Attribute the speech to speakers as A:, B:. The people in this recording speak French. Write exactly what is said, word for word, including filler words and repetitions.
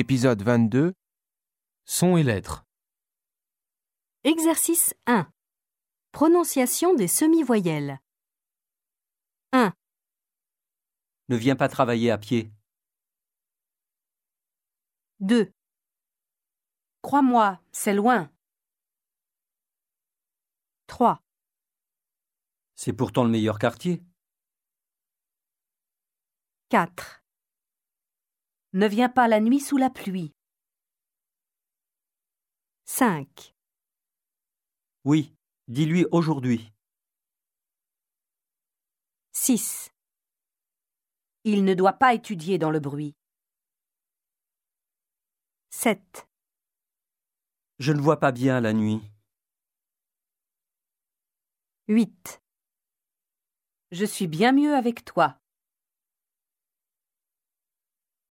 A: Épisode vingt-deux. Sons et lettres.
B: Exercice un. Prononciation des semi-voyelles. un.
C: Ne viens pas travailler à pied.
B: deux.
D: Crois-moi, c'est loin.
B: trois.
C: C'est pourtant le meilleur quartier.
B: quatre.
D: Ne viens pas la nuit sous la pluie.
B: cinq.
C: Oui, dis-lui aujourd'hui.
B: six.
D: Il ne doit pas étudier dans le bruit.
B: sept.
C: Je ne vois pas bien la nuit.
B: huit.
D: Je suis bien mieux avec toi.